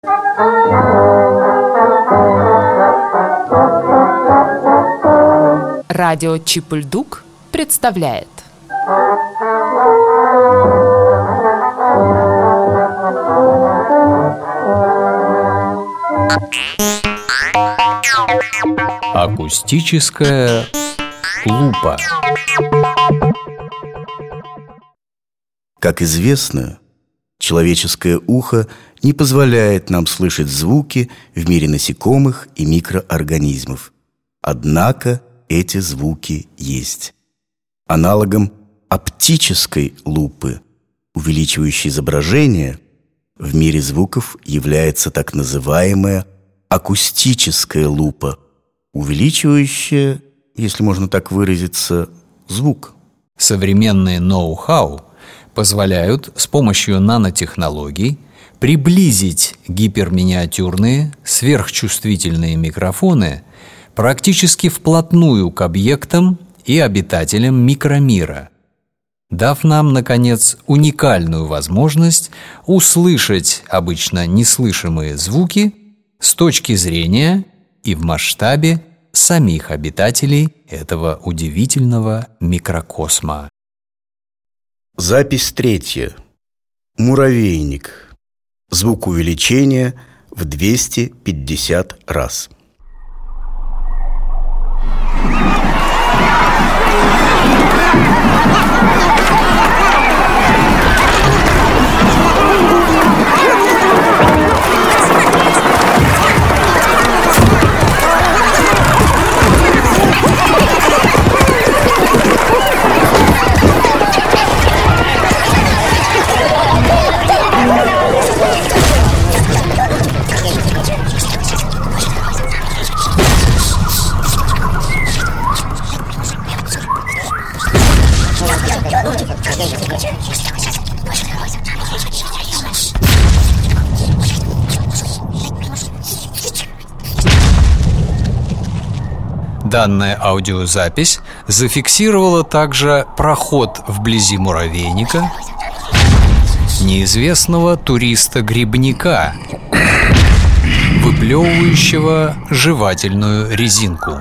Радио Чип-Ль-Дук представляет. Акустическая лупа. Как известно, человеческое ухо не позволяет нам слышать звуки в мире насекомых и микроорганизмов. Однако эти звуки есть. Аналогом оптической лупы, увеличивающей изображение, в мире звуков является так называемая акустическая лупа, увеличивающая, если можно так выразиться, звук. Современные ноу-хау позволяют с помощью нанотехнологий приблизить гиперминиатюрные, сверхчувствительные микрофоны практически вплотную к объектам и обитателям микромира, дав нам, наконец, уникальную возможность услышать обычно неслышимые звуки с точки зрения и в масштабе самих обитателей этого удивительного микрокосма. Запись 3. Муравейник. Звук увеличения в 250 раз. Данная аудиозапись зафиксировала также проход вблизи муравейника неизвестного туриста-грибника, выплевывающего жевательную резинку.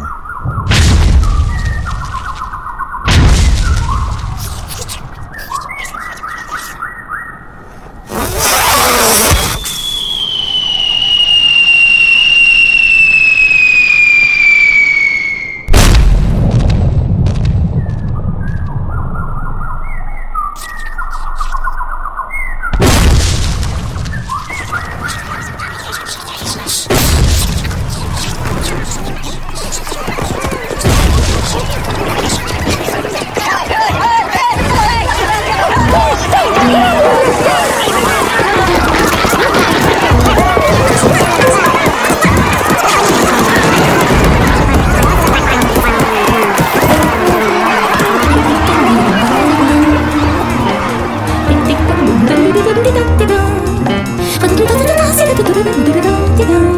Da da da da da da da da da da da da da da da da da